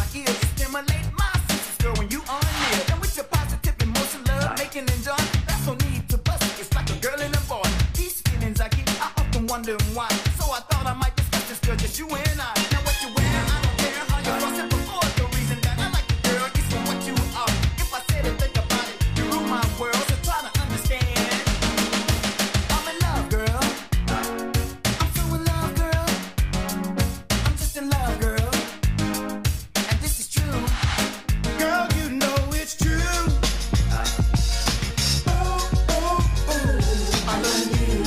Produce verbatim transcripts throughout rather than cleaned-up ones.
ears, you stimulate my senses, girl, when you are near. And with your positive emotion, love, making and joy, that's no need to bust it. It's like a girl and a boy. These feelings I keep, I often wondering why. So I thought I might discuss this, girl, just you and I. Now what you wear, I don't care how you cross it before. The reason that I like you, girl, is for what you are. If I said and think about it, you rule my world, so try to understand. I'm in love, girl. I'm so in love, girl. I'm just in love, girl. And this is true. Girl, you know it's true. Oh, oh, oh, I love you.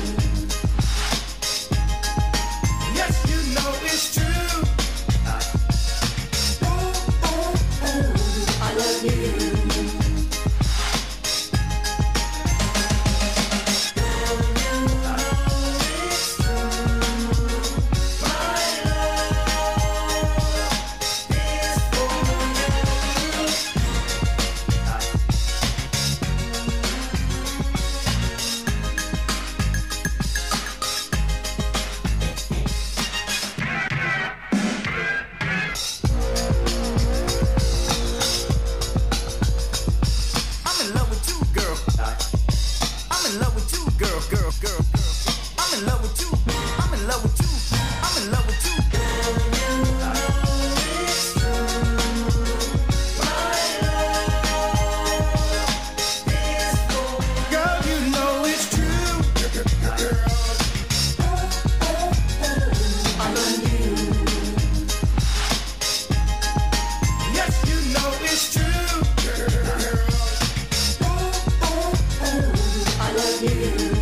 Yes, you know it's true. Oh, oh, oh, I love you. I'm in love with you, girl. I'm in love with you, girl, girl, girl, girl. I'm in love with you. I'm in love with you. I'm in love with you. Girl, you know it's true. Oh, oh, oh, I love you. Yes, you know it's true. Oh, oh, oh, I love you.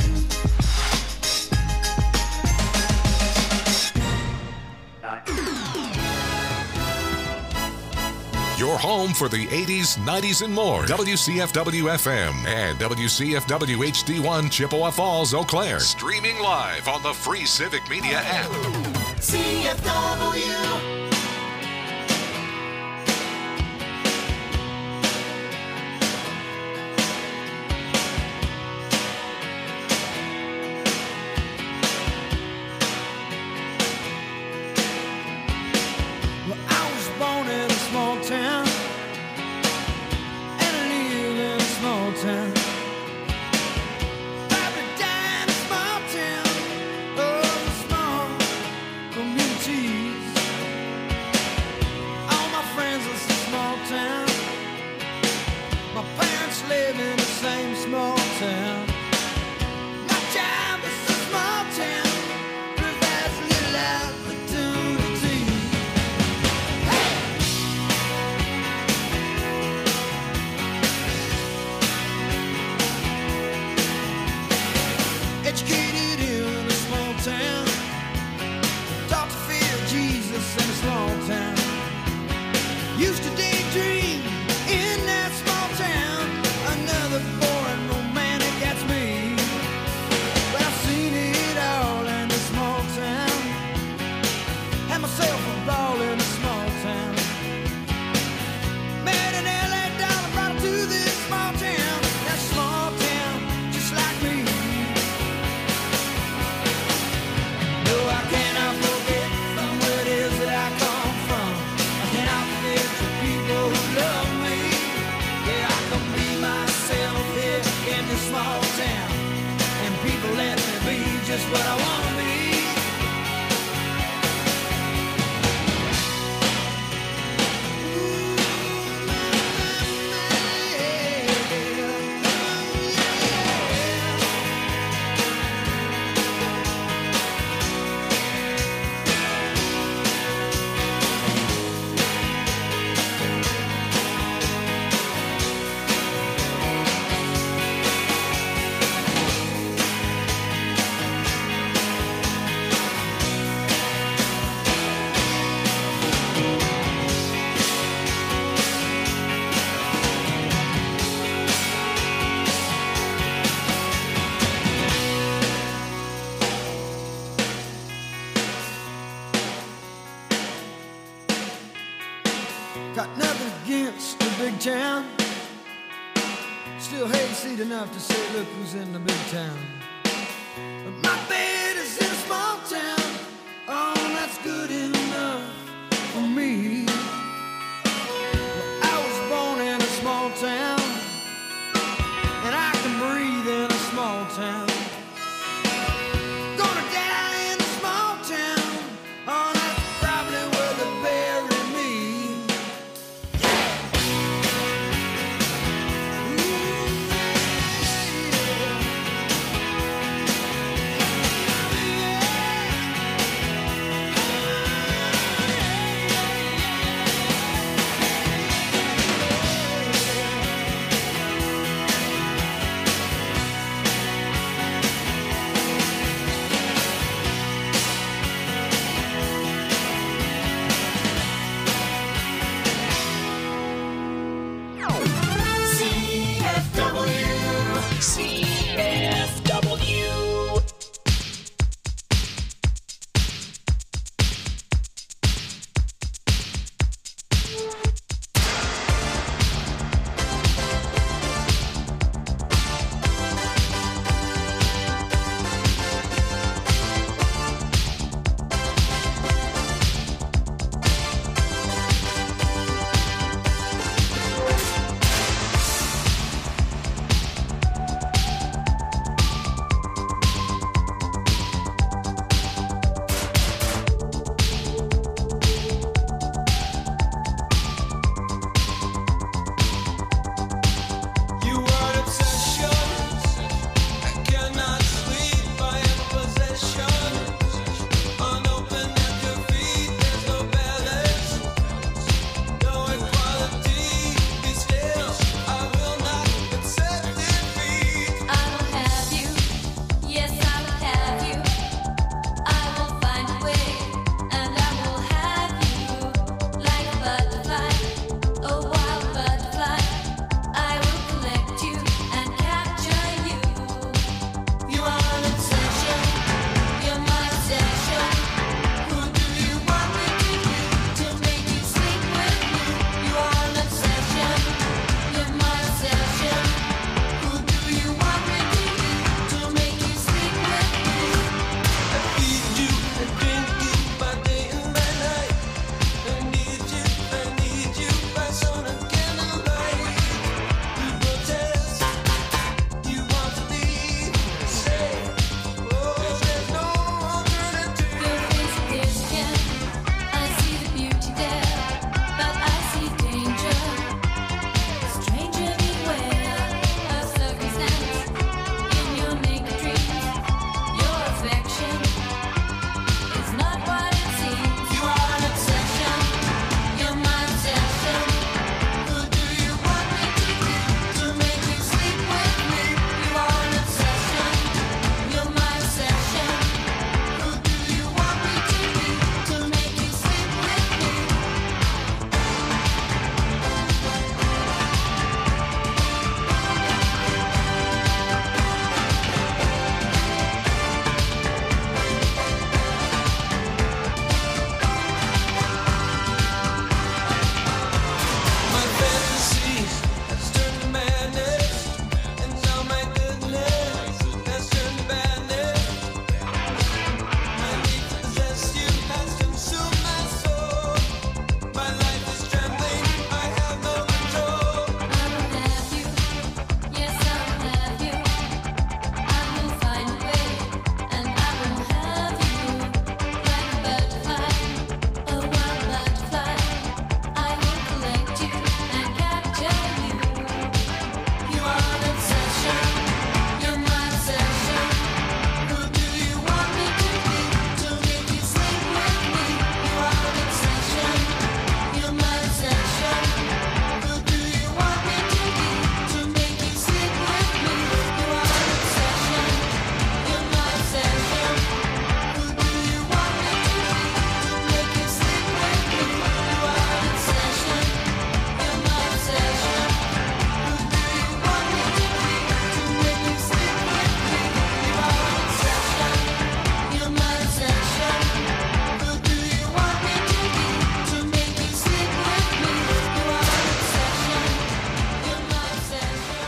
Your home for the eighties, nineties, and more. W C F W F M and W C F W H D one Chippewa Falls, Eau Claire. Streaming live on the free Civic Media app. C F W. Well, I was born in a small town, and I live in a small town. Probably died in a small town, oh, small communities. All my friends are from small town. My parents live in the same small town. My job is a small town, provides little opportunity. Educated in a small town, taught to fear Jesus in a small town. Used to daydream in that small town. Another boring romantic, that's me. But I've seen it all in a small town. Had myself a ball in a small town. Met an L A dollar, brought her to this small town. That small town, just like me. No, I cannot forget from where it is that I come from. I cannot forget the people who love me. Yeah, I can be myself here in this small town, and people let me be just what I want to be. Got nothing against the big town. Still hayseed enough to say, look who's in the big town. But my bed is in a small town. Oh, that's good enough for me.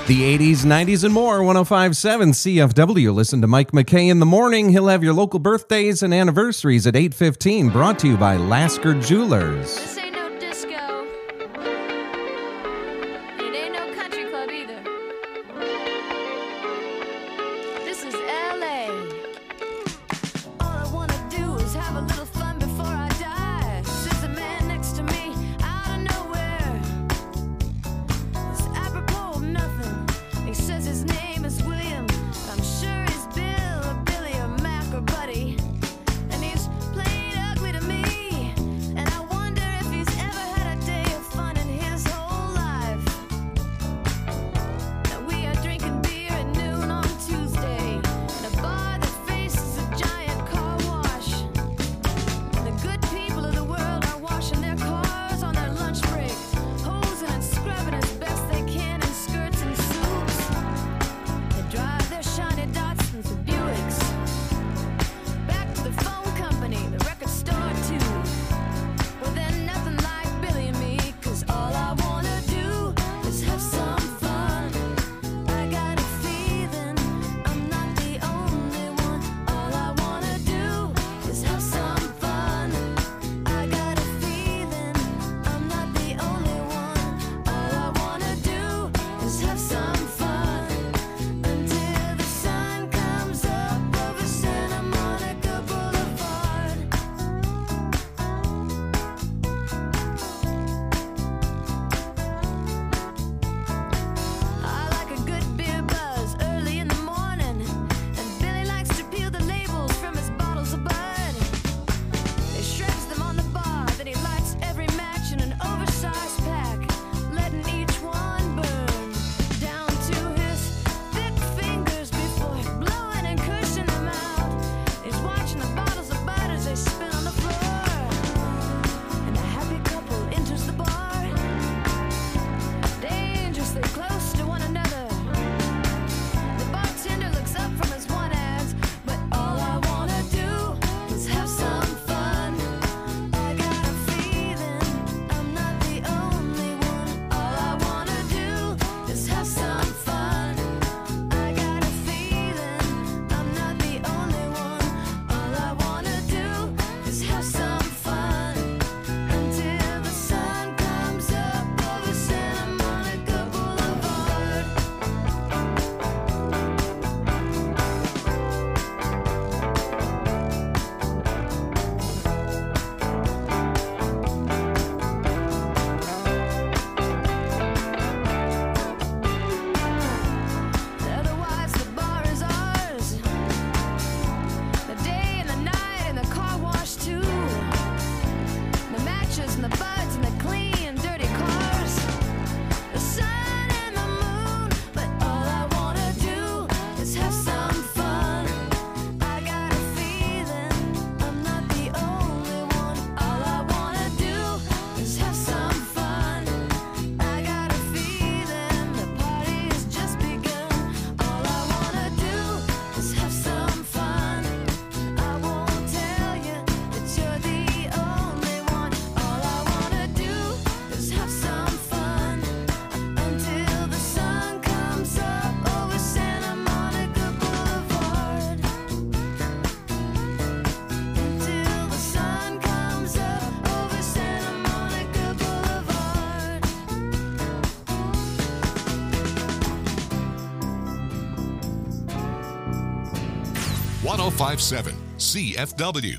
The eighties, nineties, and more, one oh five point seven C F W. Listen to Mike McKay in the morning. He'll have your local birthdays and anniversaries at eight fifteen, brought to you by Lasker Jewelers. This ain't no disco. It ain't no country club either. This is L A. All I wanna do is have a little fun before I die. Sits a man next to me out of nowhere. It's apropos of nothing. He says his name is William. I'm sure he's Bill or Billy or Mac or Buddy. And he's played ugly to me. And I wonder if he's ever had a day of fun in his whole life. Now we are drinking beer at noon on Tuesday in a bar that faces a giant car wash. And the good people of the world are washing their cars on their lunch break, hosing and scrubbing as best they can in skirts and suits. They drive their shiny Datsuns or Buicks back to the phone company, the record store too. Well, then nothing like Billy and me, 'cause all I wanna do is have some fun. I got a feeling I'm not the only one. All I wanna do is have some fun. I got a feeling I'm not the only one. All I wanna do is have some fun until the sun comes up over Santa Monica Boulevard. I like a good beer buzz early in the morning, and Billy likes to peel the labels from his bottles of Bud. He shreds them on the bar, then he lights every match in an oversized pack, letting each one burn down to his thick fingers before blowing and cushing them out. He's watching the bottles of Bud as they spin on the floor, and a happy couple enters the bar, dangerously close to one another. The bartender looks up from his one hands, but all I wanna do is have some fun. I got a feeling I'm not the only one. All I wanna do is have some fun. I got a feeling I'm not the only one. All I wanna do is have some fun until the sun comes up over Santa Monica Boulevard. Otherwise, the bar is ours. The day and the night and the car wash too. The matches and the buds and the clean, dirty cars. The sun and the moon, but all I wanna do is have some fun. I got a feeling I'm not the only one. All I wanna do is have some fun. I got a feeling the party has just begun. All I wanna do is have some fun. I won't tell you that you're the only one. All I wanna do is have some fun until the sun comes up over Santa Monica Boulevard. Until the sun comes up over Santa Monica Boulevard. one oh five point seven C F W.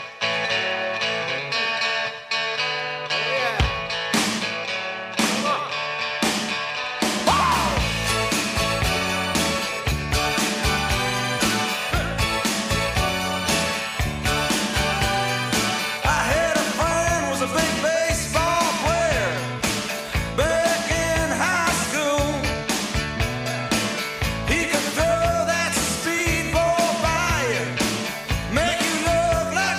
I had a friend was a big baseball player back in high school. He could throw that speedball by you, make you look like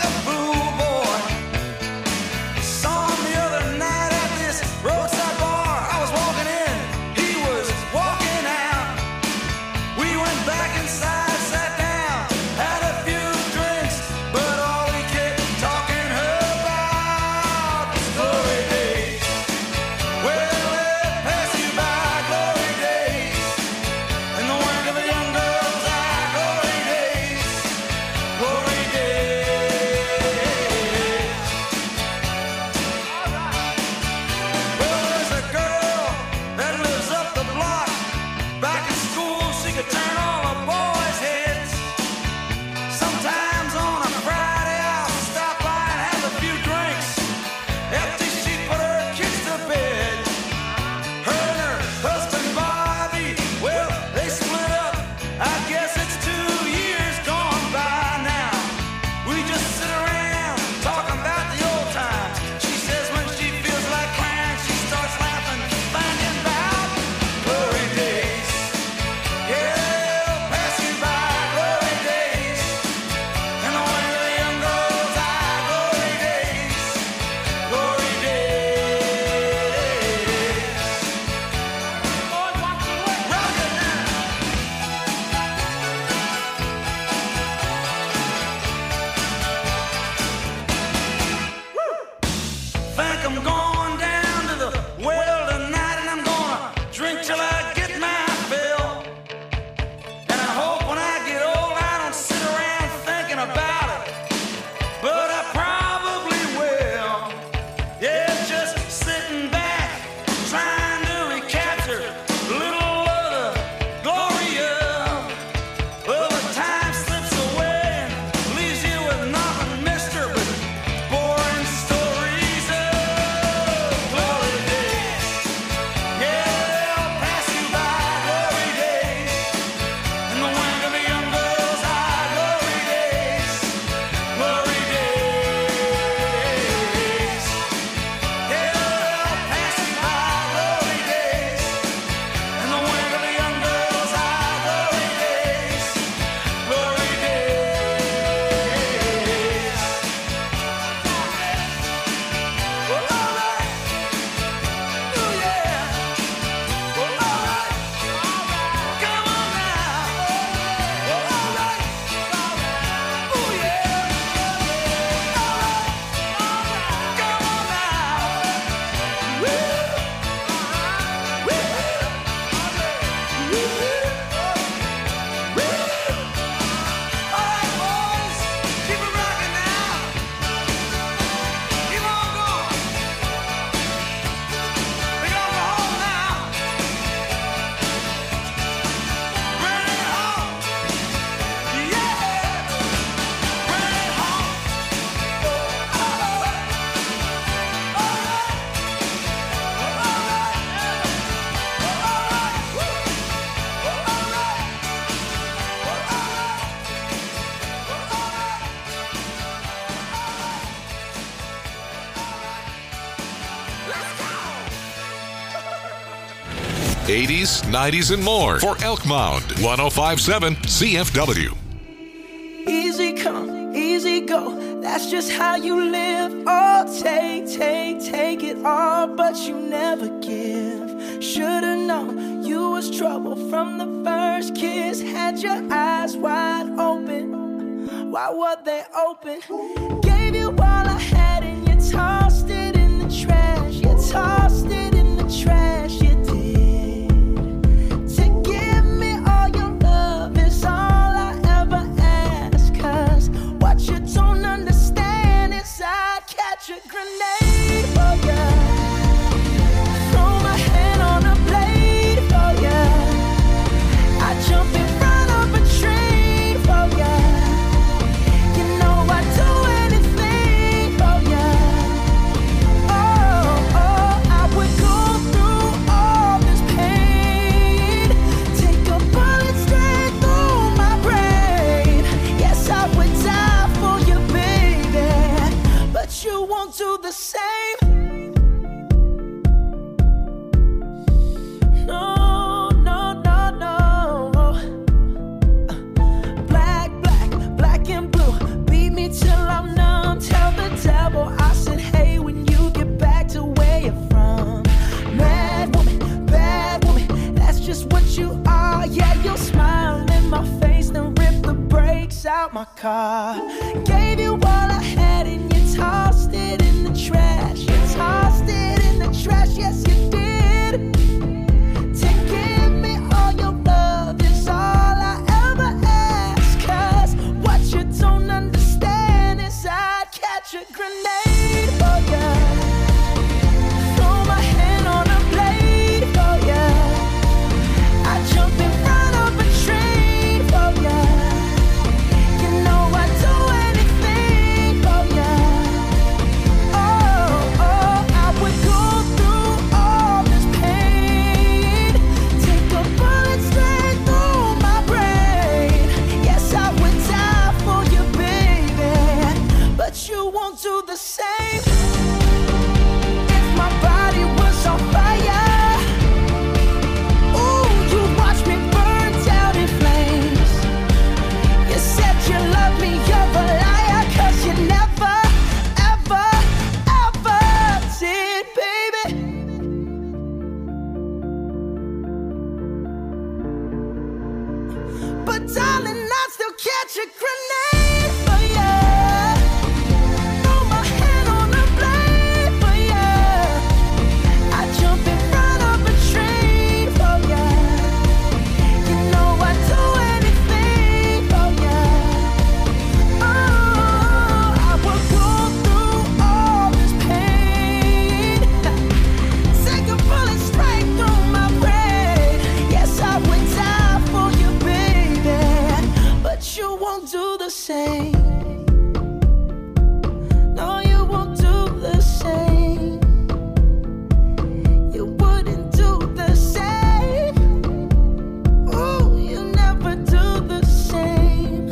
eighties, nineties, and more for Elk Mound, one oh five point seven C F W. Easy come, easy go, that's just how you live. Oh, take, take, take it all, but you never give. Should've known you was trouble from the first kiss. Had your eyes wide open, why were they open? Gave you all I had and you tossed it in the trash. You tossed it in the trash, you did. To give me all your love is all I ever ask. Cause what you don't understand is I'd catch a grenade for ya. Throw my hand on a blade for ya. I jump in front of a train for ya. You know I'd do anything for ya. Oh, oh, I would go through all this pain. Take a bullet straight through my brain. Yes, I would die for you, baby, but you won't do the same. No, no, no, no. Black, black, black and blue. Beat me till I'm numb. Tell the devil I said, hey, when you get back to where you're from. Mad woman, bad woman, that's just what you are. Yeah, you'll smile in my face, then rip the brakes out my car. Gave you all I had and you tossed it in the trash. You tossed it in the trash, yes you did. To give me all your love is all I ever ask. Cause what you don't understand is I'd catch a grenade for ya. Throw my hand on a blade for ya. I jump in front of a train for ya. You know I'd do anything for ya. Oh, oh, I would go through all this pain. Take a bullet straight through my brain. Yes, I would die for you, baby, but you won't do the same. If my body was on fire, ooh, you watch me burn down in flames. You said you love me, you're a liar, cause you never, ever, ever did, baby. But darling, I'd still catch a grenade for ya. Throw my hand on a blade for ya. I jump in front of a train for ya. You know I'd do anything for ya. Oh, I would go through all this pain. Take a bullet straight through my brain. Yes, I would die for you, baby, but you won't do the same. No, you won't do the same. You wouldn't do the same. Ooh, you never do the same.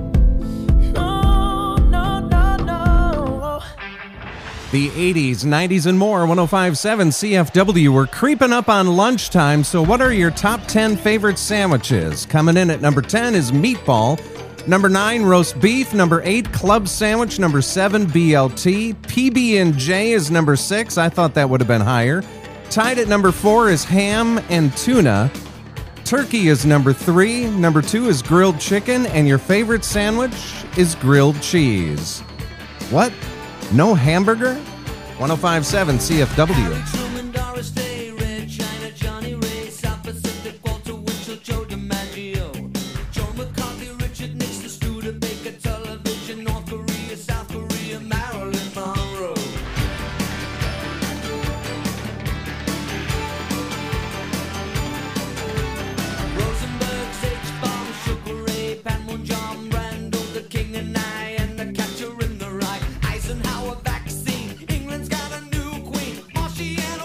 No, no, no, no. The eighties, nineties, and more, one oh five point seven C F W. We're creeping up on lunchtime, so what are your top ten favorite sandwiches? Coming in at number ten is meatball. Number nine, roast beef. Number eight, club sandwich. Number seven, B L T. P B and J is number six. I thought that would have been higher. Tied at number four is ham and tuna. Turkey is number three. Number two is grilled chicken. And your favorite sandwich is grilled cheese. What? No hamburger? one oh five point seven C F W. Truman, Doris Day, Red China, Johnny Ray, South Pacific, Walter Winchell, Joe DiMaggio, Joe McCarthy, Richard Nixon, Studebaker, Television, North Korea, South Korea, Marilyn Monroe. Rosenberg, H-Bomb, Sugar Ray, Panmunjom, Randall, the King and I, and the Catcher in the Rye, Eisenhower vaccine, England's got a new queen, Marciano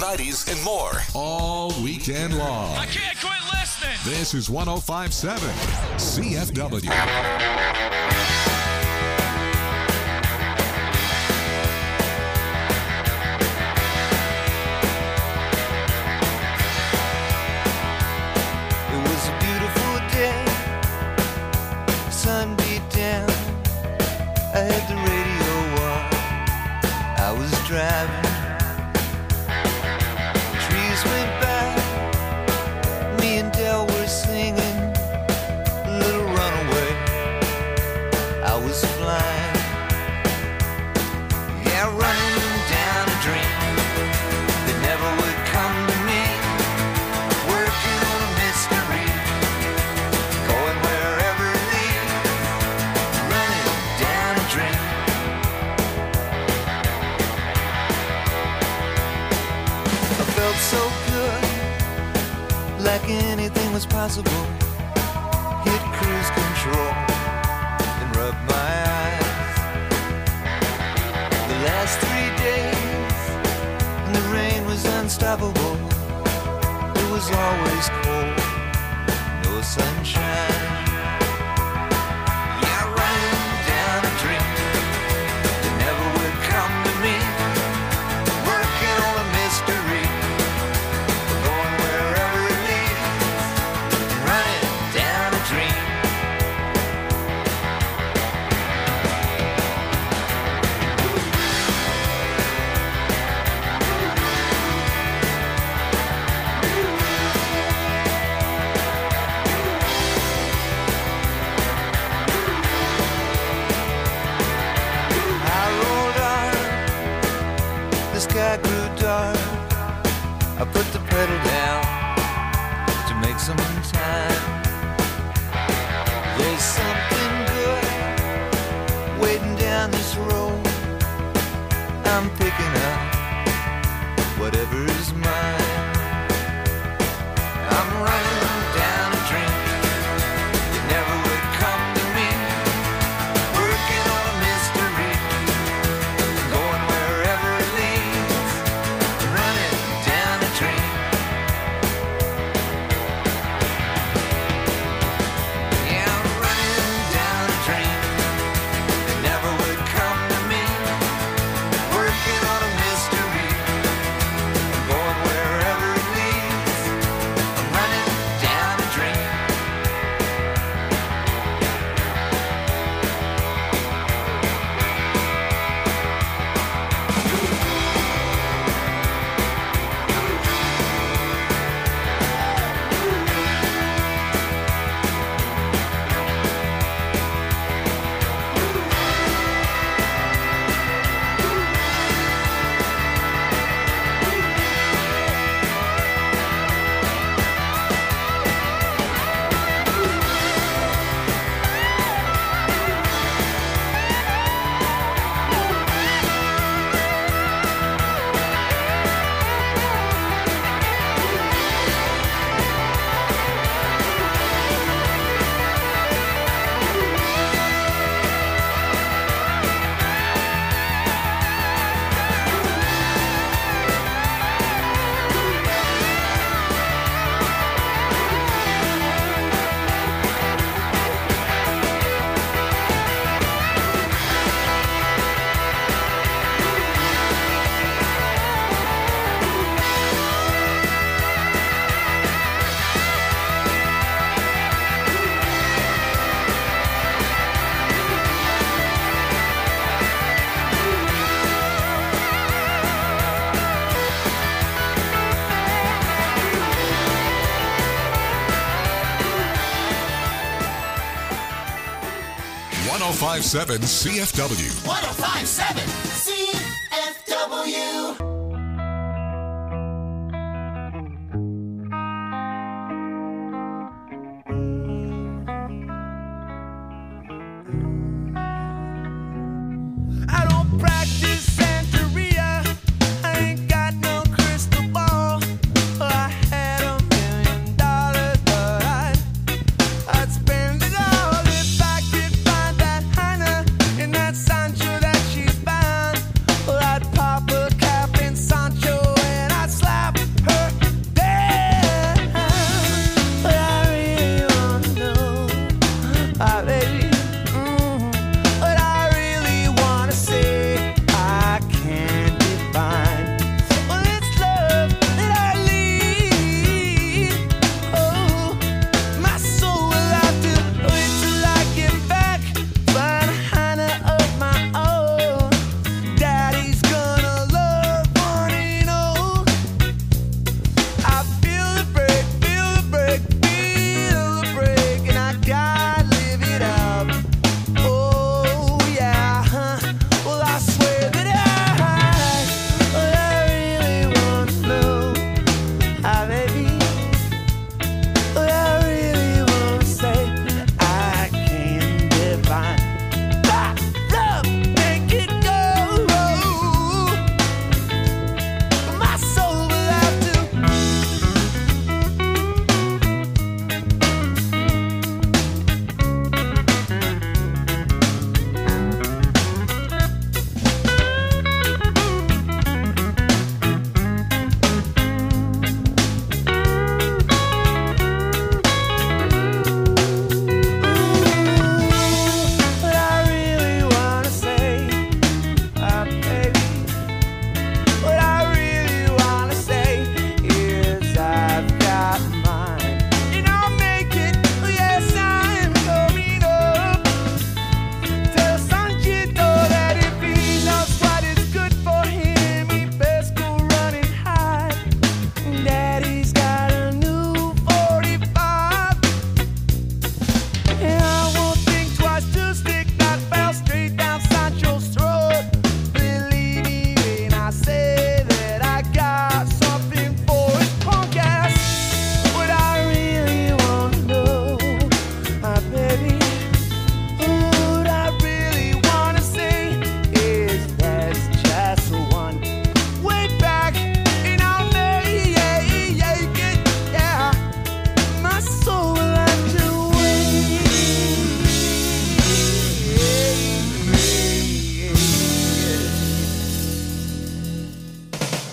nineties, and more. All weekend long. I can't quit listening. This is one oh five point seven C F W. It was a beautiful day, sun beat down. I had the radio on, I was driving. Trees went by, me and Del were singing a little runaway. I was flying, yeah, running down a dream that never would come to me. Working on a mystery, going wherever it leads, running down a dream. I felt so good, like anything was possible. Hit cruise control and rub my eyes. The last three days, and the rain was unstoppable. It was always cold, no sunshine. Yeah, running down a dream that never would come to me. Working on a mystery, going wherever it leads. Running down a dream. I rolled on, the sky grew dark. I put the pedal down to make some time. There's something good waiting down this road. I'm picking up whatever's mine. I'm running down a dream that never would come to me. Working on a mystery, going wherever it leads. Running down a dream. Yeah, I'm running down a dream that never would come to me. Working on a mystery, going wherever it leads. I'm running down a dream. one oh five point seven C F W. one oh five point seven C F W. I don't practice Santeria. I ain't got no crystal ball. I had a million dollars, but I'd, I'd spend it all if I could find that Heiner in that Sancho that she's found.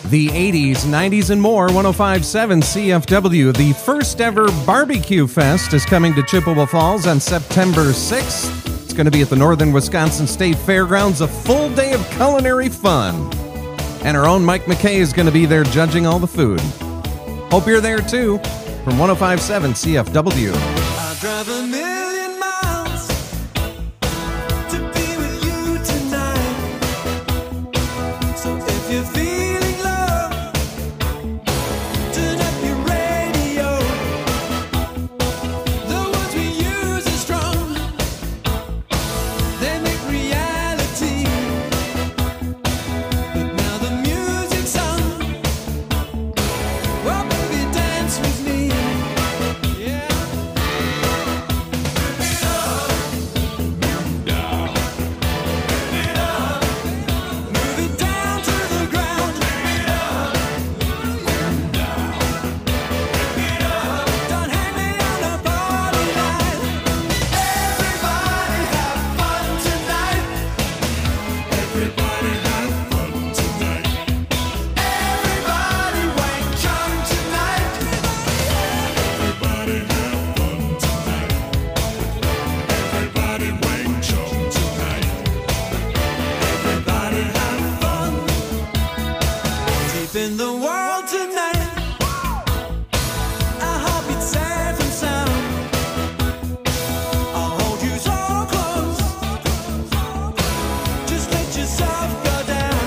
The eighties, nineties, and more, one oh five point seven C F W. The first ever Barbecue Fest is coming to Chippewa Falls on September sixth. It's going to be at the Northern Wisconsin State Fairgrounds, a full day of culinary fun. And our own Mike McKay is going to be there judging all the food. Hope you're there too. From one oh five point seven C F W. I drive a million miles to be with you tonight. So if you're feeling love, turn up your radio. The words we use are strong. They make reality. But now the music's on. Well, baby, dance with me. Yeah. Move it down to the ground. Don't hang me on a party line. Everybody have fun tonight. Everybody have fun tonight. Everybody wake John tonight. Everybody have fun tonight. Everybody wake John tonight. Everybody have fun. Deep in the world tonight. I hope it's safe and sound. I'll hold you so close. Just let yourself go down.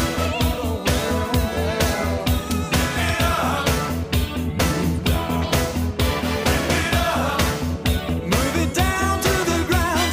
Move it down to the ground.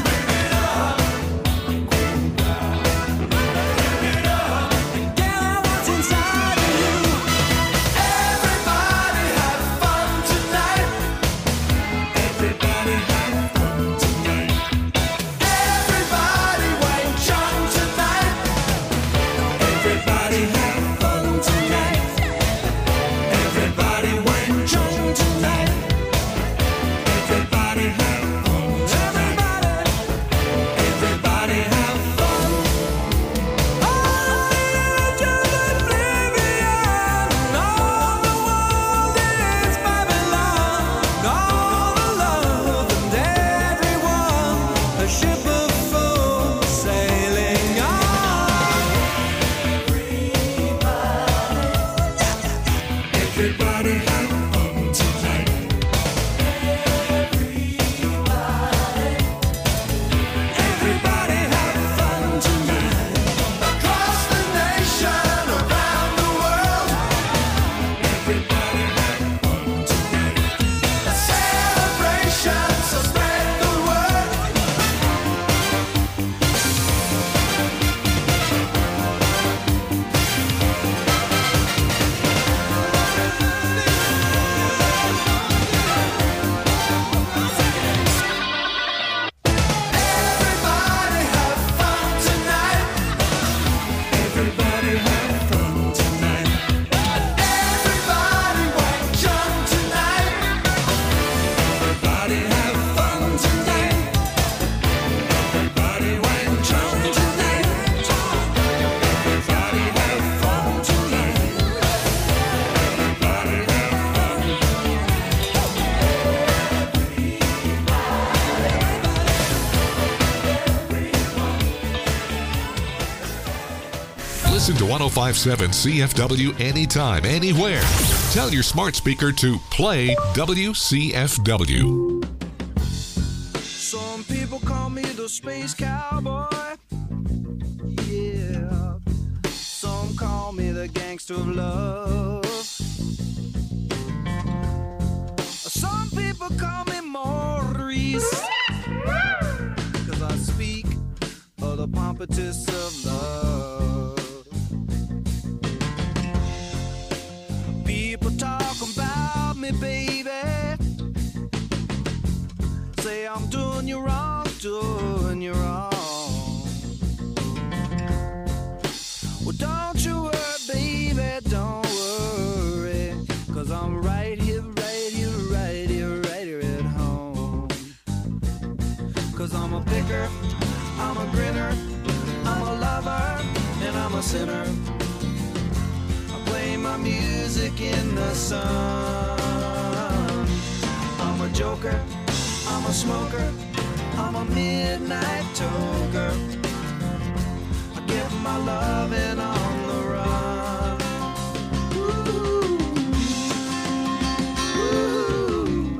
Get out what's inside of you. Everybody have fun tonight. Everybody have fun tonight. Everybody wake John tonight. Everybody have fun tonight. Everybody wake John tonight. Everybody have fun tonight. Everybody, everybody have fun. On the edge of oblivion, all the world is Babylon. All the love and everyone, a ship of fools sailing on. Everybody have fun tonight. Everybody have fun tonight. Across the nation, around the world. Everybody have fun tonight. A celebration, so spread the word. Everybody have fun tonight. Everybody have fun tonight. Everybody wake John tonight. Everybody have fun tonight. Everybody wake John tonight. Everybody have fun tonight. Everybody have Listen to one oh five point seven C F W anytime, anywhere. Tell your smart speaker to play W C F W. Some people call me the space cowboy. Yeah. Some call me the gangster of love. Some people call me Maurice. Cause I speak of the pompatus of love. People talk about me, baby. Say I'm doing you wrong, doing you wrong. Well, don't you worry, baby, don't worry. Cause I'm right here, right here, right here, right here at home. Cause I'm a picker, I'm a grinner, I'm a lover, and I'm a sinner. I play music in the sun. I'm a joker, I'm a smoker, I'm a midnight toker. I get my loving on the run. Ooh, ooh.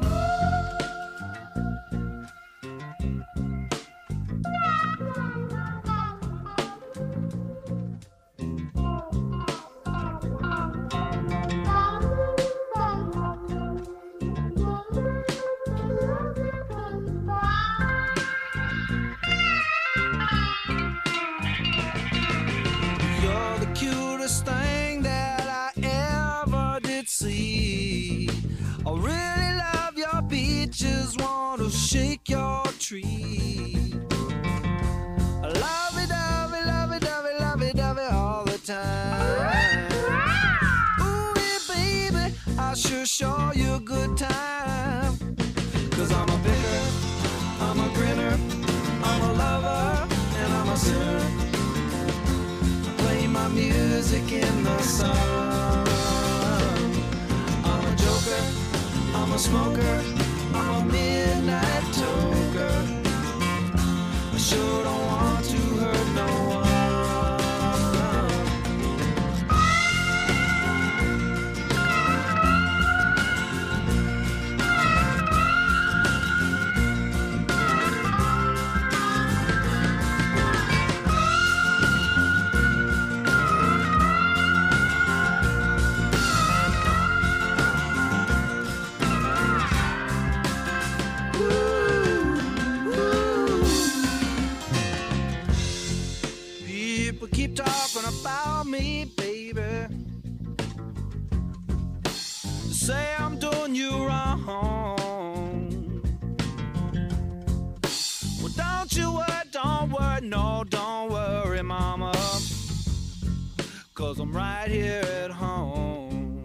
You're the cutest thing that I ever did see. I really love your beaches, want to shake your tree. I love it, love it, love it, love it, love it, love it all the time. Ooh, yeah, baby, I sure show you a good time. Cause I'm a picker, I'm a grinner, I'm a lover, and I'm a sinner. Play my music in the sun. I'm a joker, I'm a smoker, I'm a midnight toker. I sure don't want to hurt no one. People keep talking about me, baby. Say I'm doing you wrong. Well, don't you worry, don't worry, no, don't worry, mama. Cause I'm right here at home.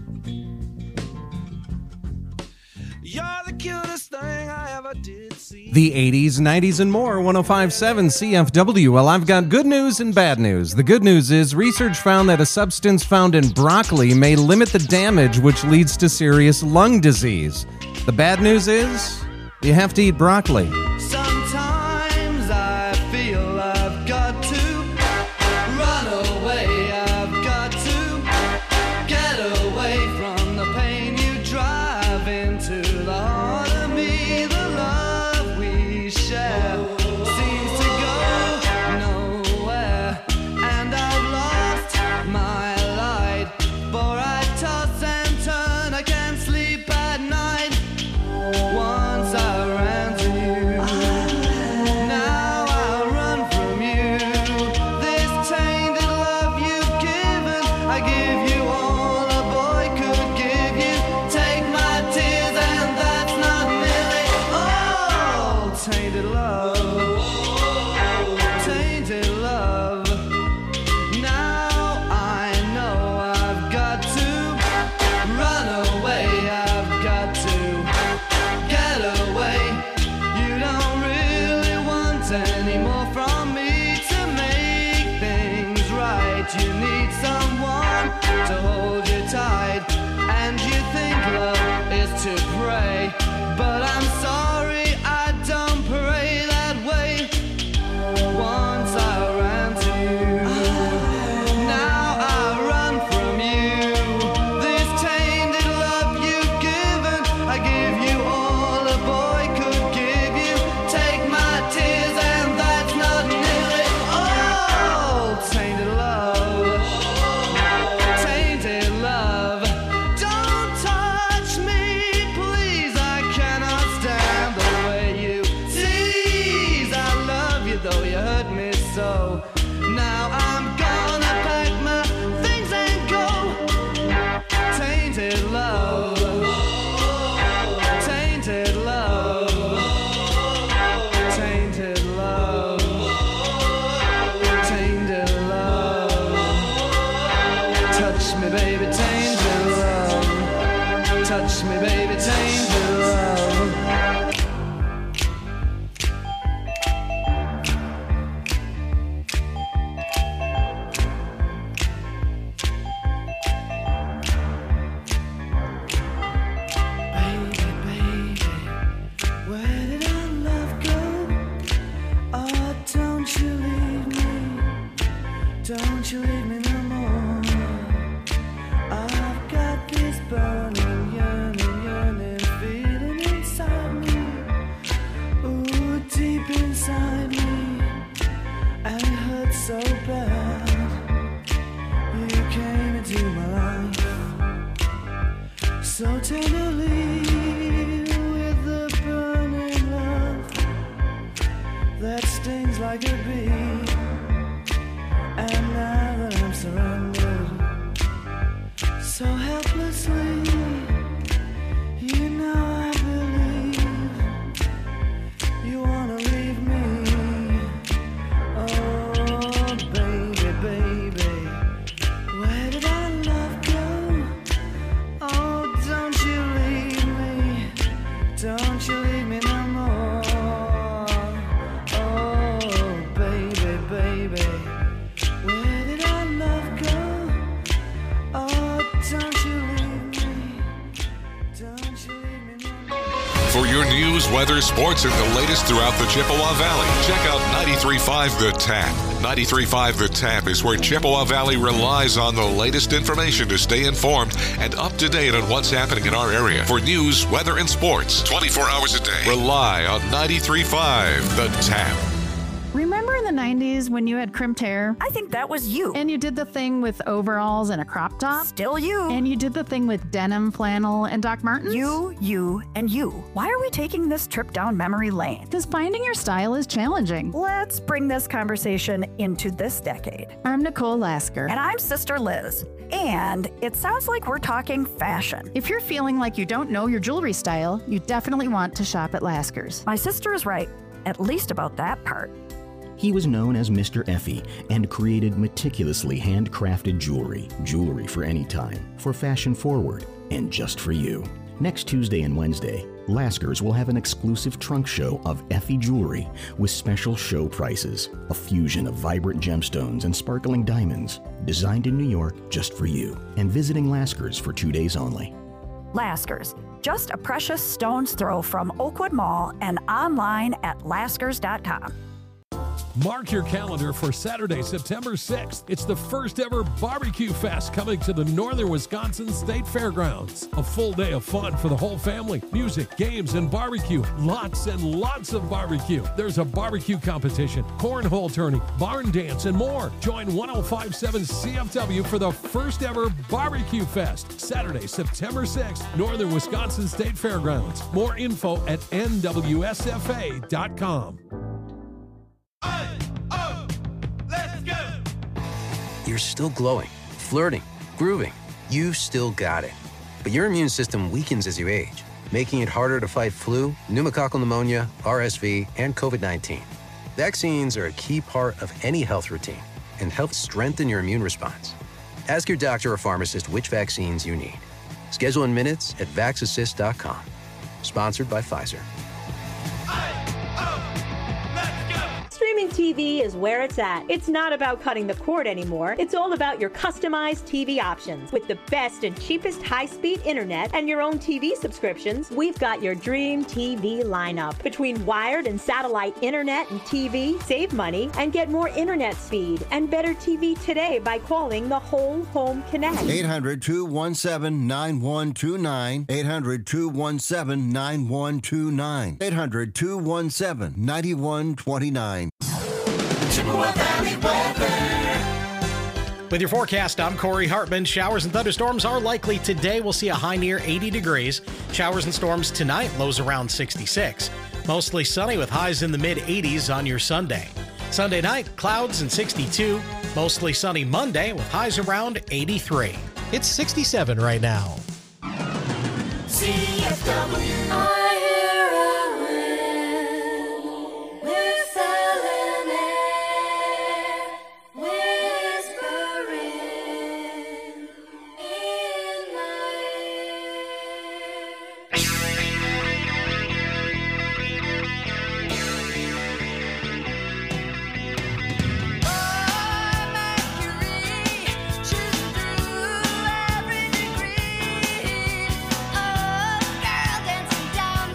You're the cutest thing I ever did see. The eighties, nineties, and more, one oh five point seven C F W. Well, I've got good news and bad news. The good news is research found that a substance found in broccoli may limit the damage, which leads to serious lung disease. The bad news is you have to eat broccoli. Sometimes I feel I've got to run away. I've got to get away from the pain you drive into the heart of me. The love we share seems to go nowhere, and I've lost my light. For I toss and turn, I can't sleep at night. Once I ran to you, now I run from you. This tainted love you've given, I give you all a boy could give you. Take my tears and that's not nearly all. Tainted love, tainted love. Now I know I've got to run away. I've got to get away. You don't really want any more from me to make things right. You need someone to hold you tight, and you think love is to pray. But I'm sorry, I don't pray that way. Once I ran to you, now I run from you. This tainted love you've given, I give you all a boy could give you. Take my tears and that's not nearly all. Tainted love, tainted love. Don't touch me, please. I cannot stand the way you tease. I love you though you hurt me so. Now I'm gonna pack my things and go. Tainted love, tainted love, tainted love, tainted love. Touch me, baby, tainted love. Touch me, baby, tainted love. into my life so tenderly with the burning love that stings like a bee. And now that I'm surrounded so helplessly, you know I believe you wanna leave me. Oh, baby, baby, where did our love go? Oh, don't you leave me, don't you leave me no more. Oh, baby, baby, where did our love go? Oh, don't you leave me, don't you leave me no more. For your news, weather, sports, and the latest throughout the Chippewa Valley, check out ninety-three point five The Tap. ninety-three point five The Tap is where Chippewa Valley relies on the latest information to stay informed and up to date on what's happening in our area. For news, weather, and sports, twenty-four hours a day, rely on ninety-three point five The Tap. Remember in the nineties when you had crimped hair? I think that was you. And you did the thing with overalls and a crop top? Still you. And you did the thing with denim, flannel, and Doc Martens? You, you, and you. Why are we taking this trip down memory lane? Because finding your style is challenging. Let's bring this conversation into this decade. I'm Nicole Lasker. And I'm Sister Liz. And it sounds like we're talking fashion. If you're feeling like you don't know your jewelry style, you definitely want to shop at Lasker's. My sister is right, at least about that part. He was known as Mister Effie and created meticulously handcrafted jewelry, jewelry for any time, for fashion forward, and just for you. Next Tuesday and Wednesday, Lasker's will have an exclusive trunk show of Effie jewelry with special show prices, a fusion of vibrant gemstones and sparkling diamonds, designed in New York just for you, and visiting Lasker's for two days only. Lasker's, just a precious stone's throw from Oakwood Mall and online at laskers dot com. Mark your calendar for Saturday, September sixth. It's the first ever Barbecue Fest coming to the Northern Wisconsin State Fairgrounds. A full day of fun for the whole family. Music, games, and barbecue. Lots and lots of barbecue. There's a barbecue competition, cornhole tourney, barn dance, and more. Join one oh five point seven C F W for the first ever Barbecue Fest. Saturday, September sixth, Northern Wisconsin State Fairgrounds. More info at N W S F A dot com. You're still glowing, flirting, grooving. You still got it. But your immune system weakens as you age, making it harder to fight flu, pneumococcal pneumonia, R S V, and COVID nineteen. Vaccines are a key part of any health routine and help strengthen your immune response. Ask your doctor or pharmacist which vaccines you need. Schedule in minutes at vax assist dot com. Sponsored by Pfizer. Streaming T V is where it's at. It's not about cutting the cord anymore. It's all about your customized T V options. With the best and cheapest high-speed internet and your own T V subscriptions, we've got your dream T V lineup. Between wired and satellite internet and T V, save money and get more internet speed and better T V today by calling the Whole Home Connect. eight hundred, two one seven, nine one two nine. eight hundred, two one seven, nine one two nine. eight hundred, two one seven, nine one two nine. Chippewa Valley weather. With your forecast, I'm Corey Hartman. Showers and thunderstorms are likely today. We'll see a high near eighty degrees. Showers and storms tonight, lows around sixty-six. Mostly sunny with highs in the mid eighties on your Sunday. Sunday night, clouds and sixty-two. Mostly sunny Monday with highs around eighty-three. It's sixty-seven right now. C F W. Down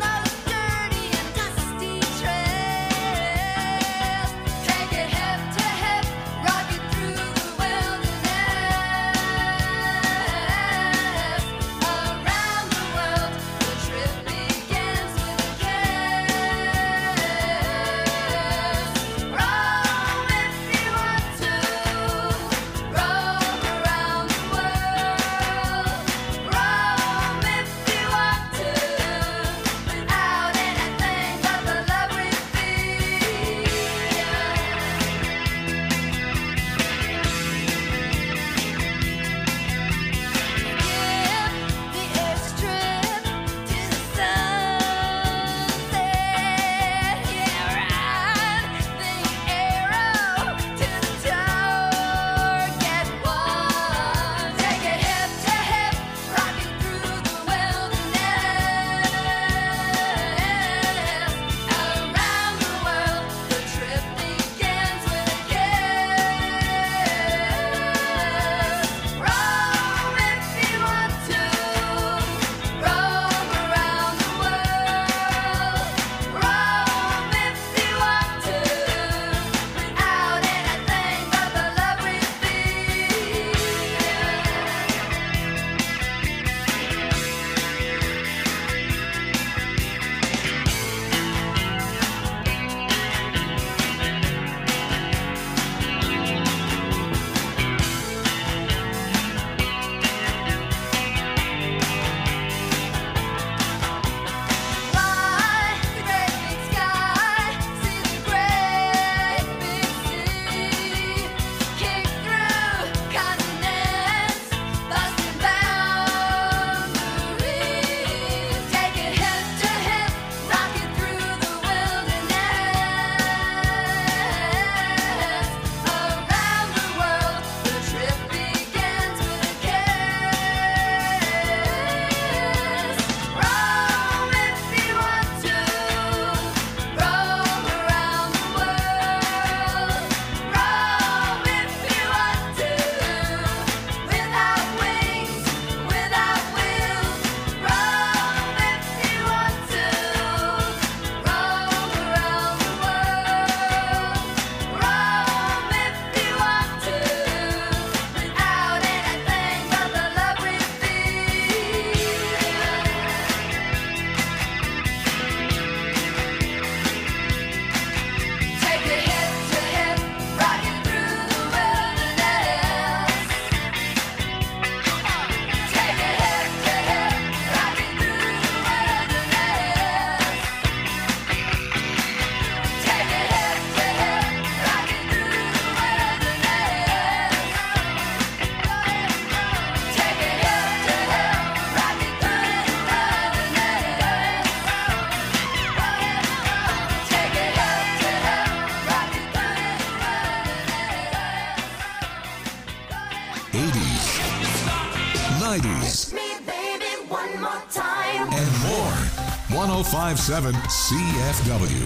nineties, Me, baby, one more time. and more. one oh five point seven C F W.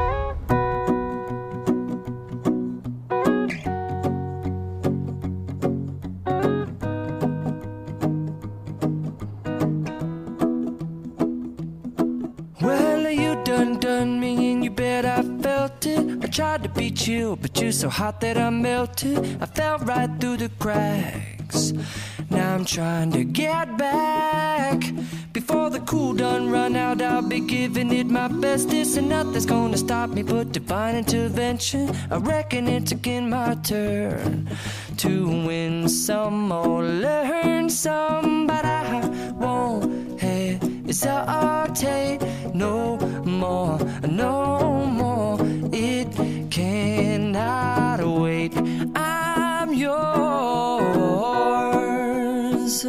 Well, you done done me and you bet I felt it. I tried to beat you, but you're so hot that I melted. I fell right through the cracks. Now I'm trying to get back. Before the cool done run out, I'll be giving it my bestest. And nothing's gonna stop me but divine intervention. I reckon it's again my turn to win some or learn some. But I won't hesitate no more, no more. It cannot wait. I'm yours.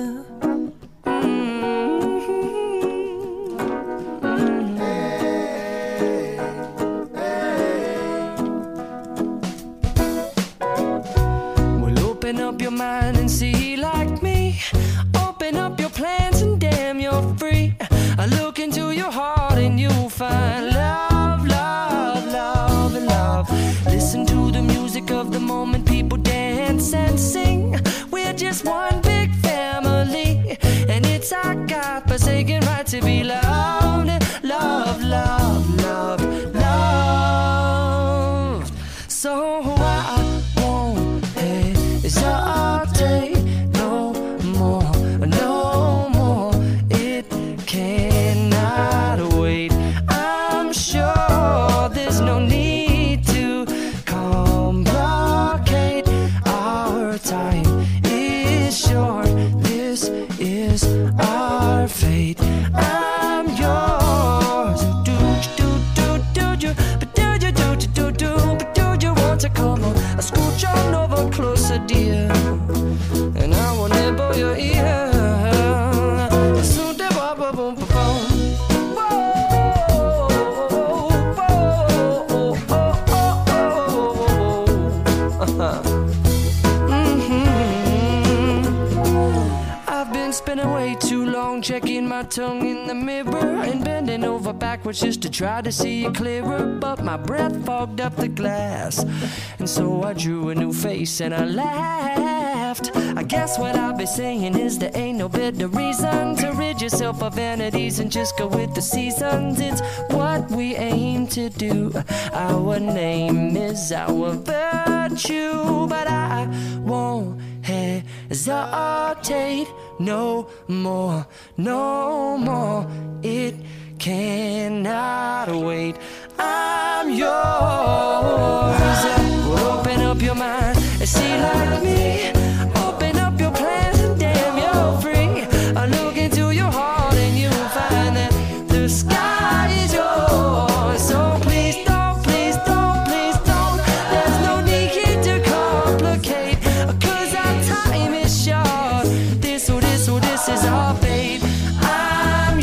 Open up your mind and see like me. Open up your plans and damn, you're free. I look into your heart and you'll find love, love, love, and love. Listen to the music of the moment, people dance and sing. We're just one big family, and it's our God-forsaken right to be loved, love, love, love, love. So I won't hesitate no more, no more. It cannot wait. I'm sure there's no need to complicate. Our time is short. This is our fate. I'm yours. Do do do do do, but do you do do do do, but do you want to come on? I scooch on over closer, dear, and I will nibble your ear. Soon to boom boom boom boom. I've been spending way too long checking my tongue in the mirror and bending over backwards just to try to see it clearer. But my breath fogged up the glass, and so I drew a new face and I laughed. I guess what I'll be saying is there ain't no better reason to rid yourself of vanities and just go with the seasons. It's what we aim to do. Our name is our virtue, but I won't hesitate no more, no more. It cannot wait. I'm yours. Well, open up your mind and see like me. Open up your plans and damn, you're free. I look into your heart and you'll find that the sky is yours. So please don't, please don't, please don't. There's no need to complicate, 'cause our time is short. This or this or this is our fate. I'm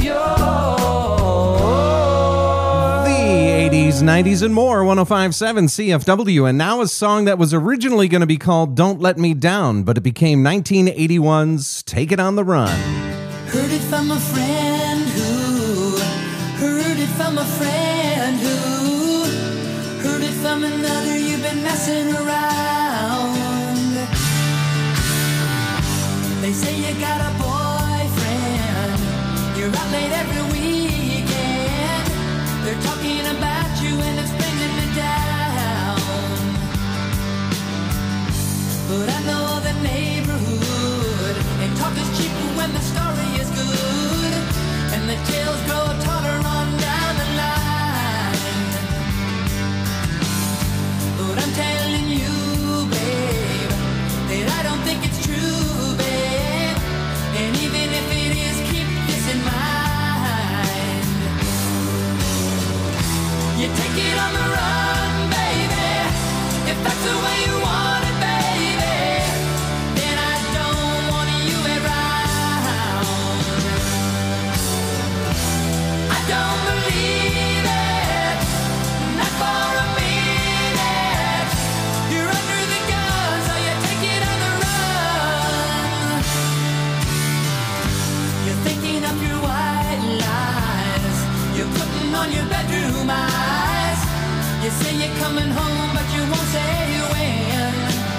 yours. The eighties, nineties, and more, one oh five point seven C F W. And now a song that was originally going to be called Don't Let Me Down, but it became nineteen eighty-one's Take It on the Run. Heard it from a friend who heard it from a friend who heard it from another. You've been messing around. They say you got a boyfriend. You're out late every weekend. They're talking about you and it's bringing me down. But I know the neighborhood, and talk is cheap when the story is good, and the tales grow taller on down the line. But I'm telling you, babe, that I don't think it's true, babe. And even if it is, keep this in mind. You take it on the run, baby, if that's the way you want it, baby. putting on your bedroom eyes. You say you're coming home, but you won't say when.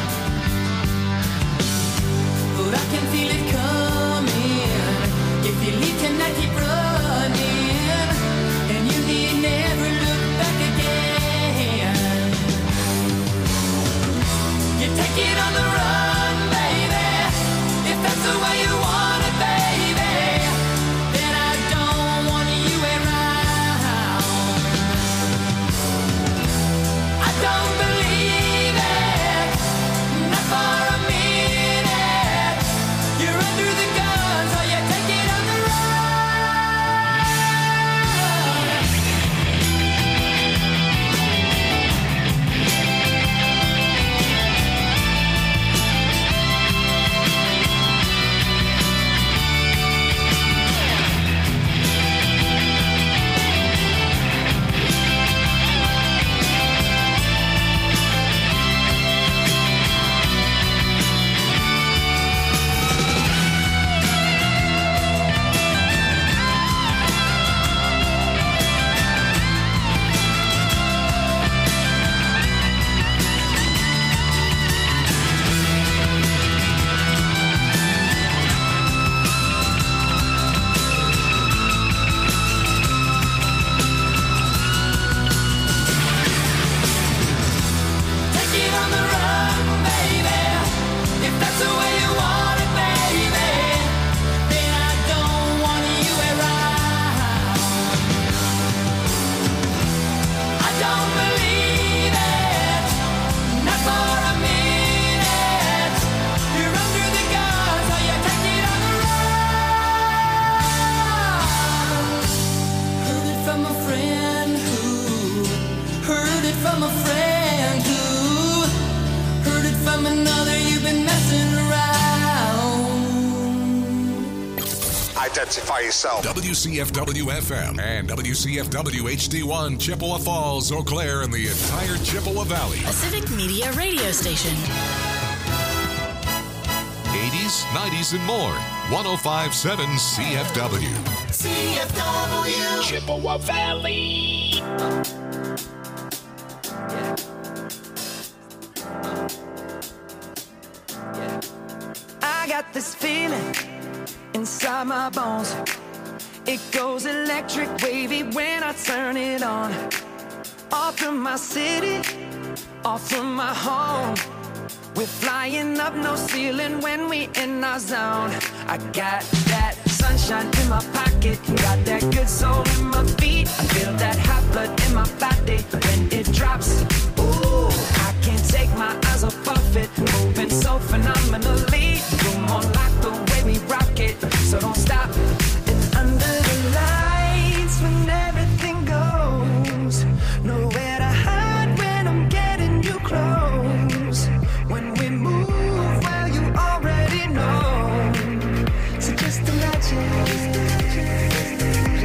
But I can feel it coming. If you leave tonight, keep running, and you need never look back again. You take it on the run, baby. If that's the way you want it, baby, then I don't want you around. I don't believe it, not for a minute. You're under the gun, so you take it on the run. Take it on the run, baby. If that's the way you want it, baby, then I don't want you around. I don't believe it, not for a minute. You're under the gun, so you take it on the run. Heard it from a friend who heard it from a friend who heard it from another. You've been messing around. Identify yourself. W C F W F M and W C F W H D one, Chippewa Falls, Eau Claire, and the entire Chippewa Valley. A Civic Media radio station. eighties, nineties, and more. one oh five point seven C F W. C F W. Chippewa Valley. I got this feeling inside my bones. It goes electric wavy when I turn it on. Off from my city, off from my home. We're flying up no ceiling when we in our zone. I got that sunshine in my pocket, got that good soul in my feet. I feel that hot blood in my body when it drops. Ooh, I can't take my eyes off of it, moving so phenomenally.